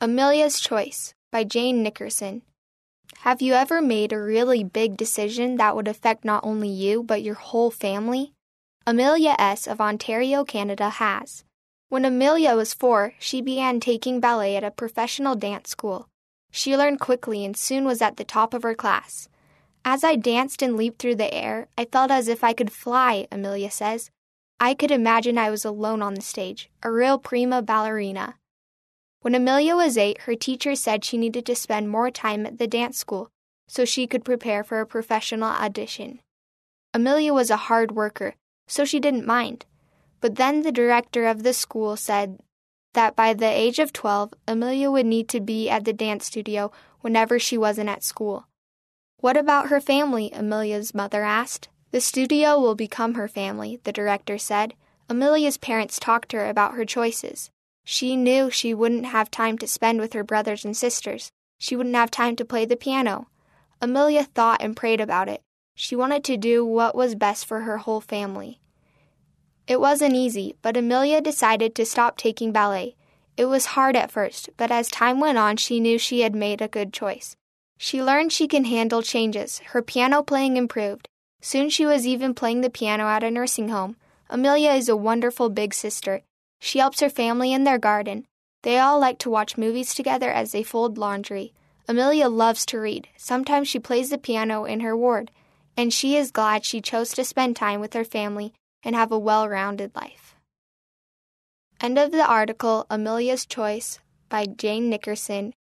Amelia's Choice by Jane Nickerson. Have you ever made a really big decision that would affect not only you but your whole family? Amelia S. of Ontario, Canada has. When Amelia was 4, she began taking ballet at a professional dance school. She learned quickly and soon was at the top of her class. As I danced and leaped through the air, I felt as if I could fly, Amelia says. I could imagine I was alone on the stage, a real prima ballerina. When Amelia was 8, her teacher said she needed to spend more time at the dance school so she could prepare for a professional audition. Amelia was a hard worker, so she didn't mind. But then the director of the school said that by the age of 12, Amelia would need to be at the dance studio whenever she wasn't at school. What about her family? Amelia's mother asked. The studio will become her family, the director said. Amelia's parents talked to her about her choices. She knew she wouldn't have time to spend with her brothers and sisters. She wouldn't have time to play the piano. Amelia thought and prayed about it. She wanted to do what was best for her whole family. It wasn't easy, but Amelia decided to stop taking ballet. It was hard at first, but as time went on, she knew she had made a good choice. She learned she can handle changes. Her piano playing improved. Soon she was even playing the piano at a nursing home. Amelia is a wonderful big sister. She helps her family in their garden. They all like to watch movies together as they fold laundry. Amelia loves to read. Sometimes she plays the piano in her ward, and she is glad she chose to spend time with her family and have a well-rounded life. End of the article, Amelia's Choice by Jane Nickerson,